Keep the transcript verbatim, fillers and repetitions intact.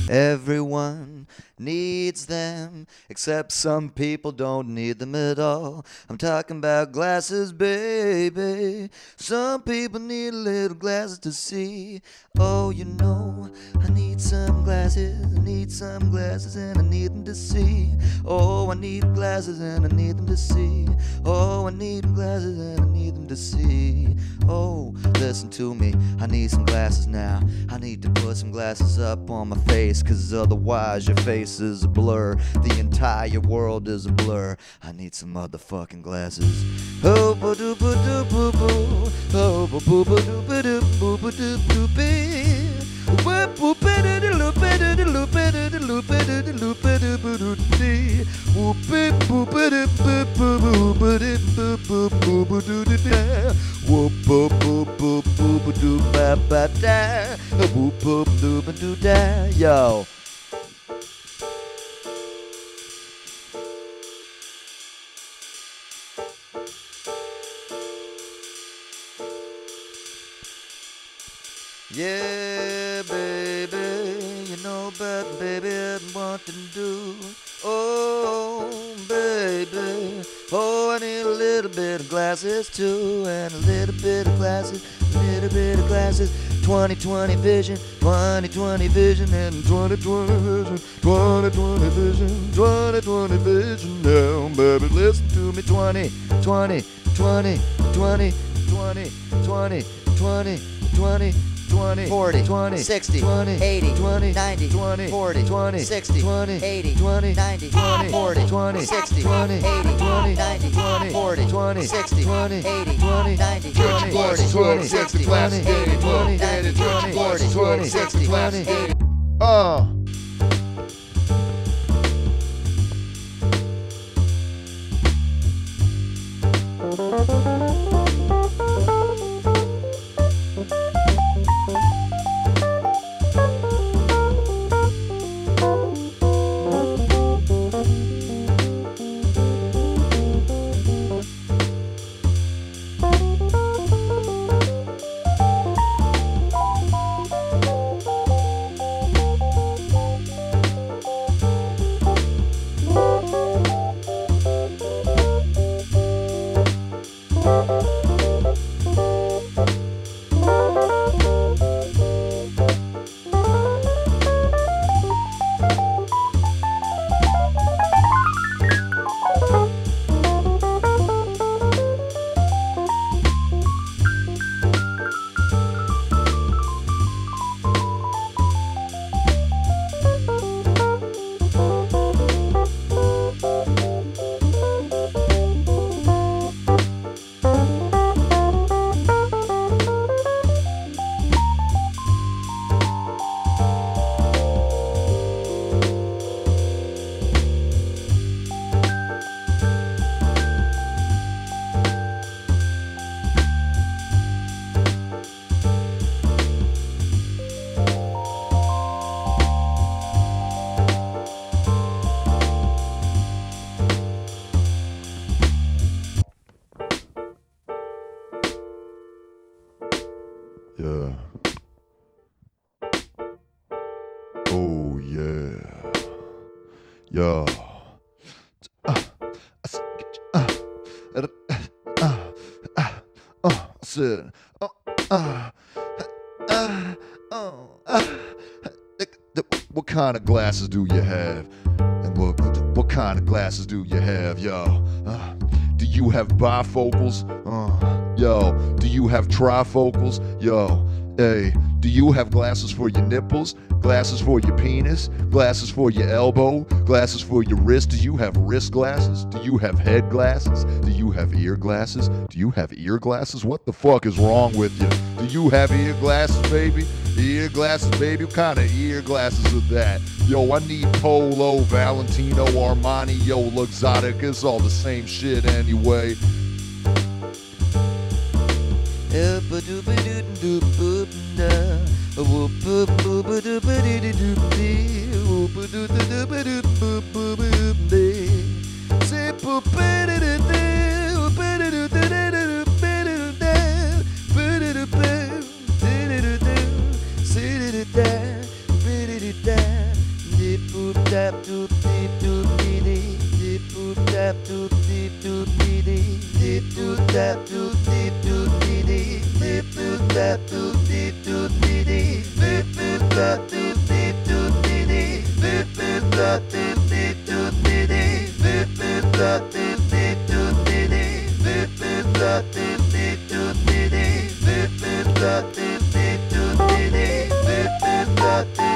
Everyone needs them, except some people don't need them at all. I'm talking about glasses, baby. Some people need little glasses to see. Oh, you know, I need some glasses, I need some glasses, and I need them to see. Oh, I need glasses and I need them to see. Oh, I need glasses and I need them to see. Oh, listen to me, I need some glasses now. I need to put some glasses up on my face, cause otherwise your face is a blur. The entire world is a blur. I need some motherfucking glasses. Oh, ba doo ba doo boo boo. Oh, ba boo ba doo ba doo boo ba doo boo bee. Whoop whoop ba doo doo loop ba doo doo loop ba doo doo loop ba doo doo loop ba doo ba doo dee. Whoop beep boop ba doo boop boop boop ba doo boop boop boop ba doo doo da. Whoop boop boop boop boop ba doo ba ba da. Whoop boop doo ba doo da. Yo. Yeah, baby, you know, but baby, I want to do. Oh, baby, oh, I need a little bit of glasses too, and a little bit of glasses, a little bit of glasses. twenty twenty vision, twenty twenty vision, and twenty twenty vision, twenty twenty vision, twenty twenty vision. Now, baby, listen to me. twenty, twenty, twenty, twenty, twenty, twenty, twenty, twenty. twenty, forty, twenty, sixty, twenty, eighty, twenty, ninety, twenty, forty, twenty, sixty, twenty, eighty, twenty, ninety, twenty, forty, twenty, sixty, twenty, eighty, twenty, ninety, twenty, forty, twenty, sixty, twenty, eighty, twenty, ninety, twenty, forty, twenty, sixty, twenty, eighty, twenty, ninety, twenty, forty, twenty, sixty, twenty, eighty. Uh. Yeah. Oh yeah. Yeah. Uh, uh, uh, uh, uh, uh, I said, uh, uh, uh, uh, uh, what kind of glasses do you have? And what, what kind of glasses do you have, yo? Uh, do you have bifocals? Uh, yo, do you have trifocals? Yo, hey, do you have glasses for your nipples? Glasses for your penis? Glasses for your elbow? Glasses for your wrist? Do you have wrist glasses? Do you have head glasses? Do you have ear glasses? Do you have ear glasses? What the fuck is wrong with you? Do you have ear glasses, baby? Ear glasses, baby? What kind of ear glasses are that? Yo, I need Polo, Valentino, Armani, yo, Luxottica. It's all the same shit anyway. tap doop deep doop dee dee deep doop tap doop deep doop dee dee deep doop tap doop deep doop dee dee deep doop tap doop deep doop dee dee beep beep tap doop deep doop dee dee beep beep tap doop deep doop dee dee beep beep tap doop deep doop dee dee beep beep tap doop deep doop dee dee beep beep tap doop deep doop dee dee beep beep tap doop